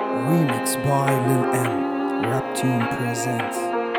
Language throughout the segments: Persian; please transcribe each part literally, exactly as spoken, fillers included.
Remix by Lil M. Rap Team presents.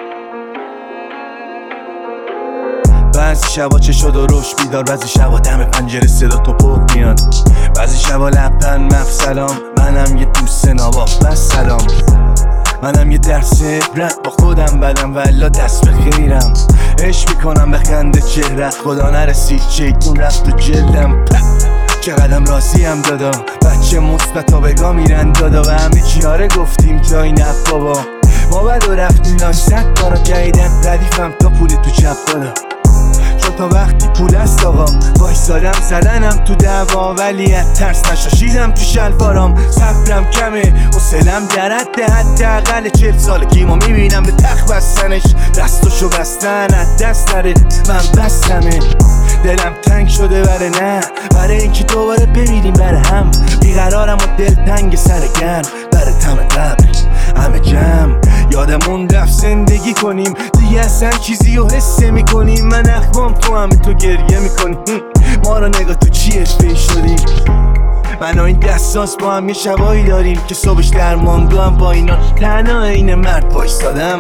بعضی شبا چه شد و روش بیدار، بعضی شبا دم پنجره صدا توپک میاد، بعضی شبا لبن مفسلام. منم یه دوست نابا بس سلام، منم یه درس عبرت با خودم بدم والا دست به خیرم. عشق میکنم به خنده چهرت، خدا نرسید شیطون رفت و جلدم. چقدرم راضیم دادا، بچه مثبت ها بگاه میرن دادا، و همه چیاره گفتیم جایی نه بابا. ما بد و رفتیم لاش صد بارا جاییدن ردیفم تا پولی تو چپ بالا، چون تا وقتی پول است آقام وایسادم زدنم تو دعوا، ولی از ترس نشاشیدم تو شلوارام. صبرم کمه حوصله‌ام در حد حداقل چهل سالگی ما میبینم به تخت بستنش، دستاشو بستن از دست نره من بستمه. دلم تنگ شده بره نه برای اینکه دوباره ببینیم بره هم، بیقرارم و دل تنگ سر گرم بره تم قبل همه جمع. یادمون رفت زندگی کنیم دیگه اصلا چیزی رو حسه میکنیم، من اخوام تو همه تو گریه میکنیم، ما رو نگاه تو چی اشبهی شدیم. من و این دستاس با هم یه شبایی داریم که صبحش در ماندو هم با اینا تنها عین مرد وایستادم،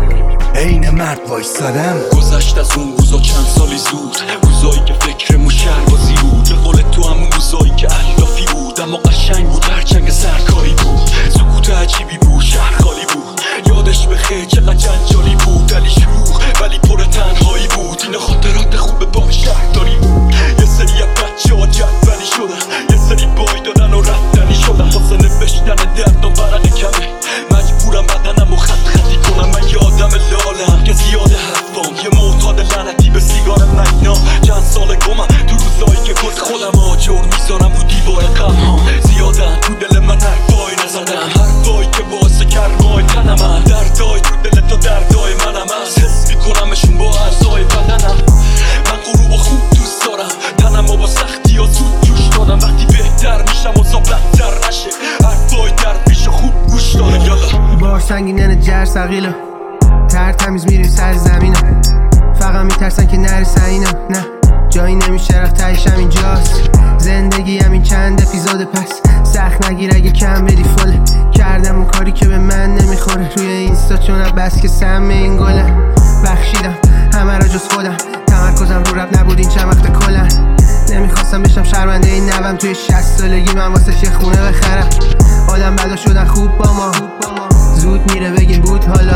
عین مرد وایستادم. گذشت از اون روزا چند سالی زود، روزایی که فکرمون شهربازی بود، به قول تو همون روزایی که علافی بود اما قشنگ بود، هرچنگ سرکاری بود، سکوت عجیبی بود، شهر خالی بود. یادش بخیر چقدر جنجالی بود، دلی شروع ولی پر تنهایی بود. اینا خاطرات خوب با شهرداری بود. یه سری از بچه ها جدولی شدن، یه سری بای دادن و رفتنی شدن، واسه نوشتن درد و ورق کمه مجبورم بدنم و خط خطی کنم. من یه آدم لالم که زیاده حرفام، یه معتاد لعنتی به سیگار مگنا. چند سال گمم تو روزایی که کس خودم آجر میذارم رو دیوار غم‌ها. زیادن تو دل من حرفایی نزدم، حرفایی که واسه کرمای تنم هست، دردای تو دل تا دردای منم هست، حس میکنمشون با اعضای بدنم. من غروب خوب دوست دارم، تنم و با سختی ها زود جوش دادم. وقتی بهتر میشم و بدتر نشه، حرفای در پیش خوب گوش داره. یالا بار سنگینن جر سقیلو تر تمیز میریم سر زمینه، فقط میترسن که نرسن اینا، نه جایی نمیشه رفت تایشم اینجاست. زندگی همین چند اپیزود پس سخت نگیر اگه کم بدی فله. کردم اون کاری که به من نمیخوره روی اینستا، چون بس که سم این گله. بخشیدم همه را جز خودم، تمرکزم رو رب نبود این چند وقت کلن. نمیخواستم بشم شرمنده این نبم توی شصت سالگی من واسه یه خونه بخرم. آدم بدا شدن خوب با ما، زود میره بگین بود حالا.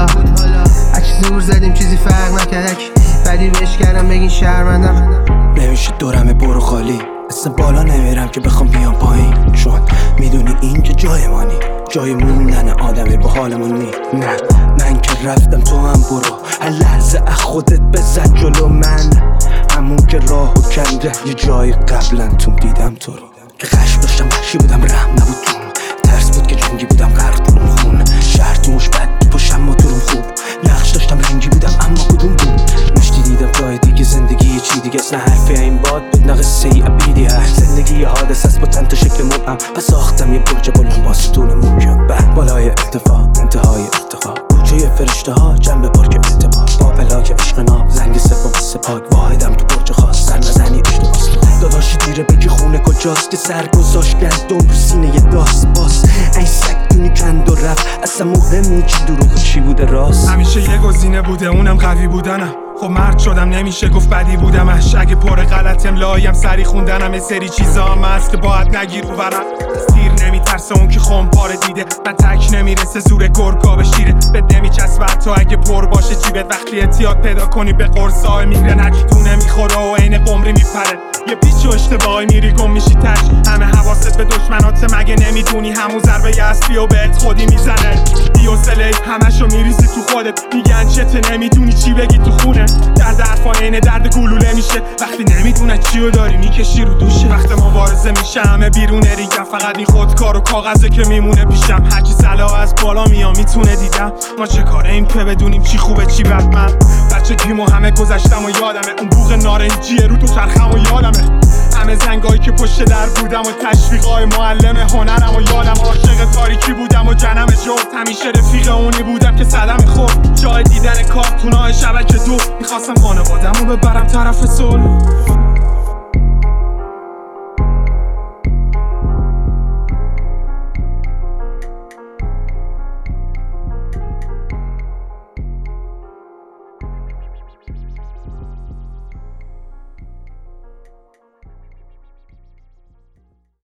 اگه زور زدیم چیزی فرق نکرد، بدی بهش کردم بگین شرمندم. نمیشه دورمه برو خالی، اصلا بالا نمیرم که بخوام بیام پایین، چون میدونی این که جای مانی، جای موندن آدمی با حالمون نی. نه من که رفتم تو هم برو، هر لحظه از خودت بزن جلو من. همون که راهو کنده یه جای قبلا تو دیدم تو رو، که خشم داشتم وحشی بودم رحم نبود جون، ترس بود که جنگی بودم غرق تو اون خون. شهر تو مش بد پشم ما تو روم خوب، نقش داشتم رنگی بودم اما کدوم بون. مشتی دیدم جای دیگه زندگی یه چی دیگه است، نه حرفی این باد بود نه قصه ای ابیدی هست. زندگی یه حادثه است با چند تا شکل مبهم، و ساختم یه برج بلند با ستون محکم. بالای ارتفاع انتهای ارتفاع، کوچه فرشته ها جنب پارک اتباع، با پلاک عشق ناب زنگ سوم سپاک. واحدم تو برج خاص سر نزنی اشتباس، داداشی دیره بگی خونه کجاست که سر گذاشت گندم رو سینه یه داست باس. این سگ دونی کند و رفت، اصلا مهم نی چی دروغ چی بوده راست. همیشه یه گزینه بوده اونم قوی بودنم، خب مرد شدم نمیشه گفت بدی بودمش. اگه پر غلطم لایم سری خوندنم، یه سری چیزا هم هست که باید نگیر رو ورم. سیر نمیترسه اون که خون پاره دیده، من تک نمیرسه زور گرگا بشیره. بد نمیچسبه تا اگه پر باشه جیبت، وقتی احتیاط پیدا کنی به قرصای میگره. نکیتونه میخوره و عین قمری میپره، یه پیچ و اشتباهی میری گم میشی تش. همه حواست به دشمنات مگه نمیدونی همون ضربه اصلی و بهت خودی میزنه. بی‌حوصله همشو میریزی تو خودت، میگن چته نمیدونی چی بگی تو خونه. درد حرفا عین درد گلوله میشه، وقتی نمیدونه چیو داری میکشی رو دوشه. وقت مبارزه میشه همه بیرونه ریگم، فقط این خودکار و کاغذه که میمونه پیشم. هرچی صلاح از بالا میام میتونه دیدم، ما چه کاره ایم که بدونیم چی خوبه چی بد. من بچه گیمو همه گذشتم و یادمه، اون بوق نارنجیه رو تو چرخم و یادمه. همه زنگایی که پشت در بودم و تشویقای معلم هنرم و یادم. عاشق تاریکی بودم و جنم جفت، همیشه رفیق اونی بودم که صدم خورد. جای دیدن کارتونای شبکه دو، میخواستم خانوادم رو ببرم طرف صلح.